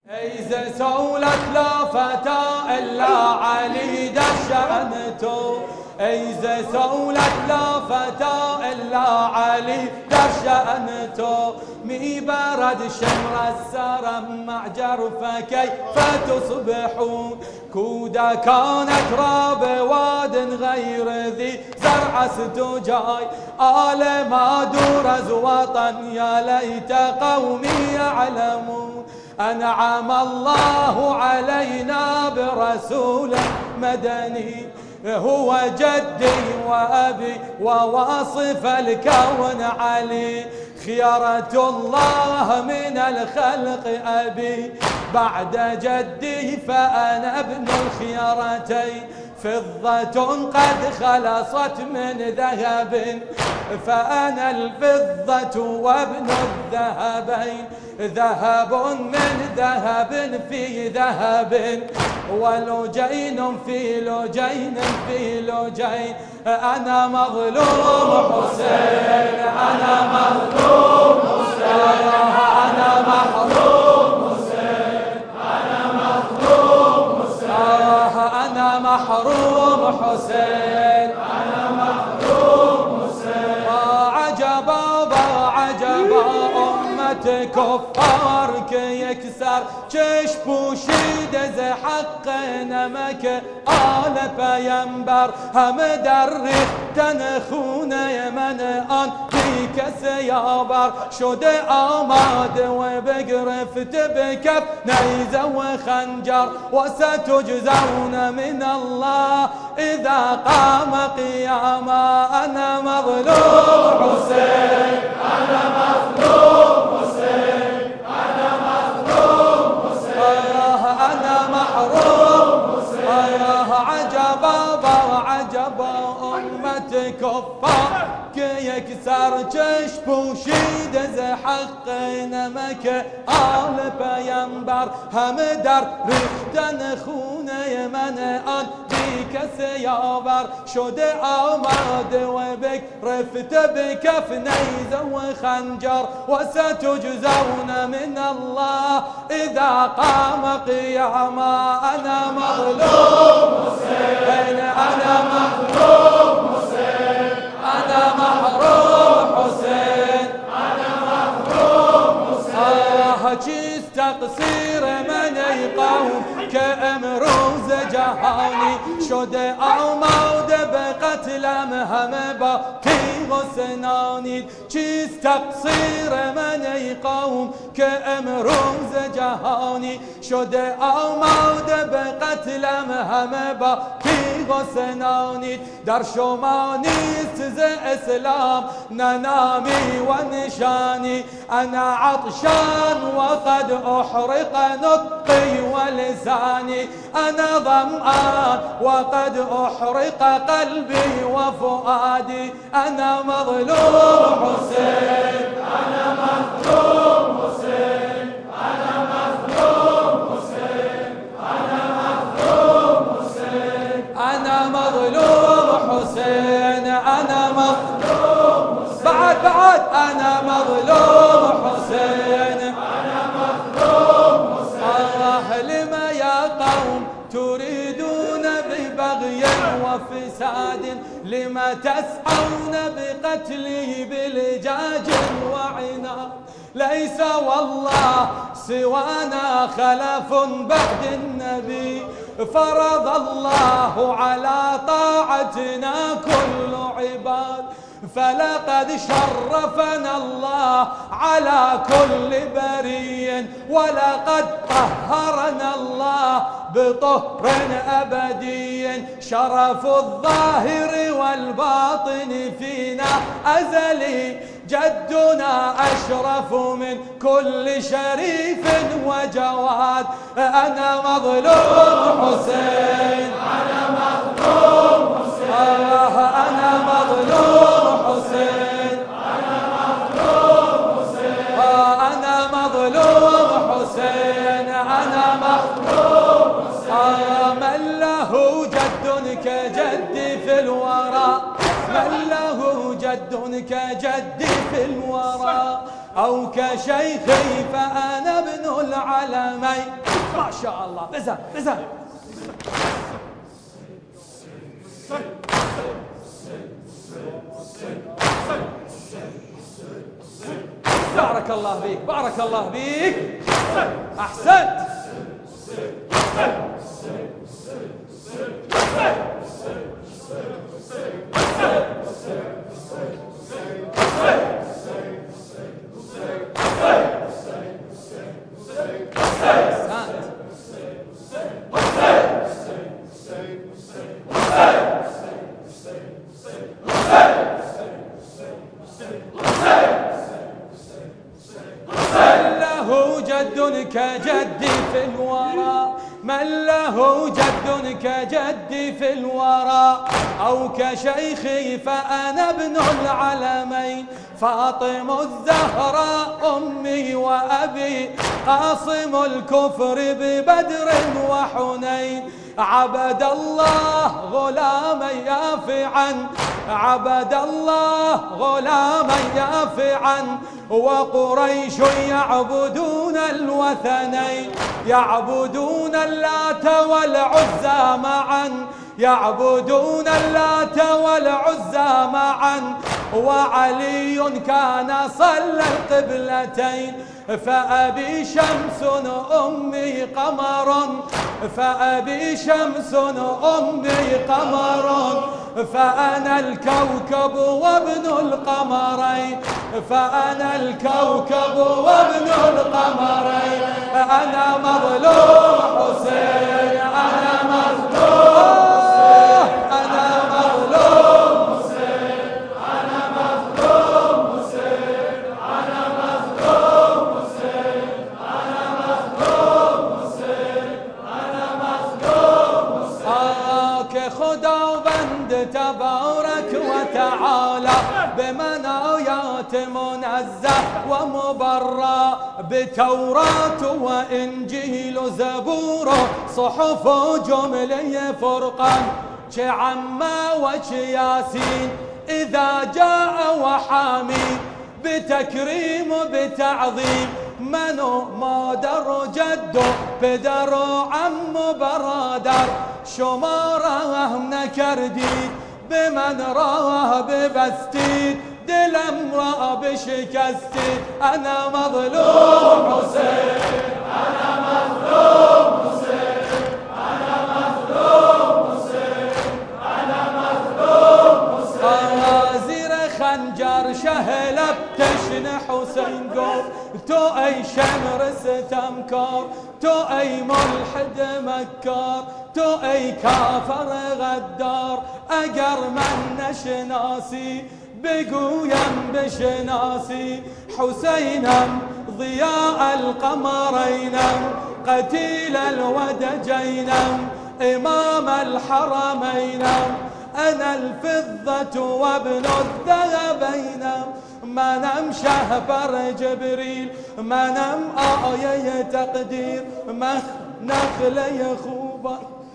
إذا سولت لا فتى إلا علي دشأنته، إذا سولت لا فتى إلا علي دشأنته، مي برد شمر السرم مع جرفه كيف تصبحون، كودا كانت راب واد غير ذي زرع ستجاي، آل ما درز وطن يا ليت قومي يعلمون، أنعم الله علينا برسول مدني هو جدي وأبي وواصف الكون علي، خيرة الله من الخلق أبي بعد جدي فأنا ابن الخيرتين، فضة قد خلصت من ذهب فأنا الفضة وابن الذهبين، ذهب من ذهب في ذهب ولجين في لجين في لجين، أنا مظلوم حسين أنا مظلوم حسين أنا محروم حسين أنا مظلوم حسين أنا محروم حسين أنا محروم حسين، عجبا عجبا أمة كفار يكسر چش پوشید ز حق نمک آل پیمبر همه در ریختن خونه من آن بی کس یاور شده آماده و بگرفت به کف نیزه و خنجر و ستجزون من الله اذا قام قیاما، انا مظلوم حسین انا مظلوم حسین انا مظلوم حسین انا محروم حسین، عجبا عجبا امت کفار که یک سر چش پوشید ز حق نمک آل پیمبر همه در ریختن خونه من آن بی کس یاور شده آماده و بگرفت به کف نیزه و خنجر و ستجزون من الله اذا قام قیاما، انا مظلوم حسین انا مظلوم حسین انا محروم حسین انا محروم حسین، چیست تقصیر من ای قوم که امروز جهانی شده آماده به قتلم همه با تیغ و سنانید، چیست تقصیر من ای قوم که امروز جهانی شده آماده به قتلم همه با تیغ و سنانید، در شما نیست ز اسلام نه نامی و نشانی، انا عطشان وقد احرق نطقي ولساني، انا ظمآن وقد احرق قلبي وفؤادي، انا مظلوم حسين انا مظلوم حسين انا مظلوم حسين انا مظلوم حسين انا مظلوم حسين انا مظلوم حسين بعد انا مظلوم حسين انا مظلوم حسين، لما يا قوم تريدون ببغي وفساد، لما تسعون بقتله بلجاج وعناد، ليس والله سوانا خلف بعد النبي، فرض الله على طاعتنا كل عباد، فلقد شرفنا الله على كل بري، ولقد طهرنا الله بطهر أبدي، شرف الظاهر والباطن فينا أزلي، جدنا أشرف من كل شريف وجواد، أنا مظلوم حسين أنا مظلوم حسين أنا مظلوم حسين أنا مظلوم حسين أنا مظلوم حسين أنا مظلوم حسين، من له جد كجدي في الورى، من له جد جد كجدي في الورى أو كشيخي فأنا ابن العلمين. ما شاء الله. بزن بزن. بارك الله فيك بارك الله فيك. أحسنت. كجدي في الورى من له جد كجدي في الورى أو كشيخي فأنا ابن العلمين. فاطم الزهراء أمي وأبي قاصم الكفر ببدر وحنين. عبد الله غلاما يافعا عبد الله غلاما يافعا وقريش يعبدون الوثنين. يعبدون اللات والعزى معا يعبدون اللات والعزى معا وعلي كان صلى القبلتين. فأبي شمس أمي قمر فأبي شمس أمي قمر فأنا الكوكب وابن القمرين. فأنا الكوكب وابن القمرين. أنا مظلوم حسين أنا مظلوم أنا مظلوم حسين أنا مظلوم حسين أنا مظلوم حسين أنا مظلوم حسين أنا مظلوم حسين. كخداوند تبارك وتعالى بمنايات منزه ومبرى بتوراة وإنجيل زبور صحف جملي فرقان شعما وشياسين. إذا جاء وحامي بتكريم بتعظيم منو ما در جدو بدر عم برادر شماره نكردي بمن راه ببستي دلم راه بشكستي. أنا مظلوم حسين أنا مظلوم حسين أنا مظلوم حسين أنا مظلوم حسين. غازر خنجر شهلب تشن حسين قوم تو أي شمر ستمكار تو أي ملحد مكار تو أي كافر غدار. أجر من نشناسي بقويم بشناسي حسينم ضياء القمرينم قتيل الودجينم إمام الحرمينم. أنا الفضة وابن الذهبينم ما نم شهبر جبريل ما نم آية تقدير ما نخلي خوبا.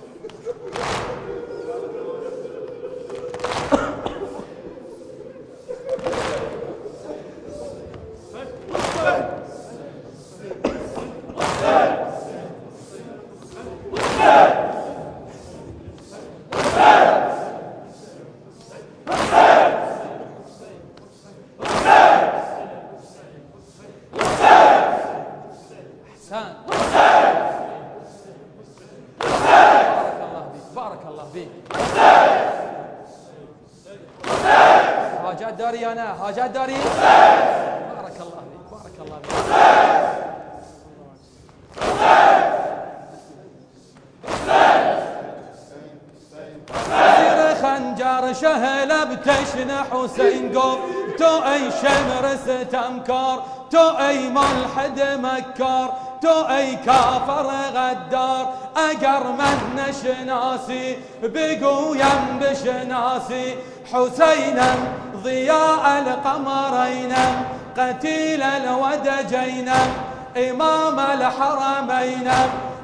بارك الله فيك. حاجات داري أنا حاجات داري. بارك الله فيك بارك الله فيك. خنجر شهل بتشن حسين قوم تو أي شمر ستمكار تو أي ملحد مكار تو أي كافر غدار. أجر من نشناسي بقويم بشناسي حسينم ضياء القمرينم قتيل الودجينم إمام الحرمينم.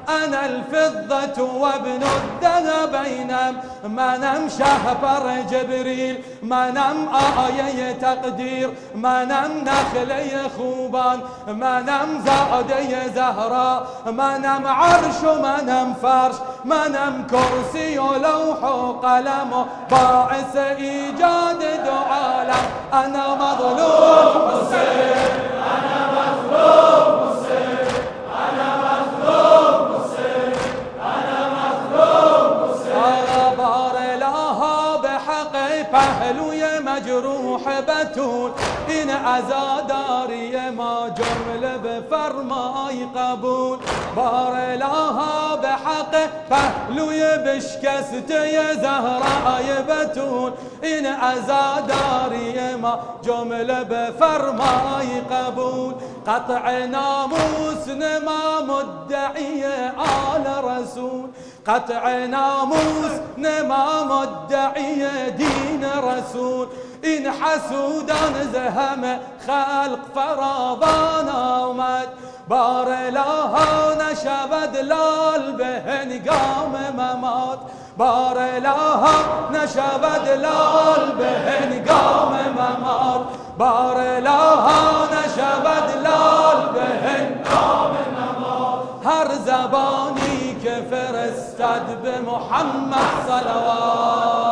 أنا الفضة وابن الذهبين منم شهبر جبريل منم آية تقدير منم نخلي خوبان منم زادي زهراء منم عرش منم فرش منم كرسي ولوح وقلم باعث إيجاد دو عالم أنا مظلوم حسين أنا مظلوم حسين أنا مظلوم حسين أنا مظلوم حسين بار لها بحق پهلوی مجروح بتول این عزاداری ما جمله بفرمای قبول بار لها بحق پهلوی بشکسته زهرای بتول این عزاداری ما جمله بفرمای قبول قطع ناموس نما مدعی آل رسول قطع ناموس نما مدعی دین رسول این حسودان زهم خلق فراوان آمد بار لها نشود لال به هنگام ممات بار لها نشود لال به هنگام ممات بار لها نشود لال به هنگام ممات هر زبانی که فرستد به محمد صلوات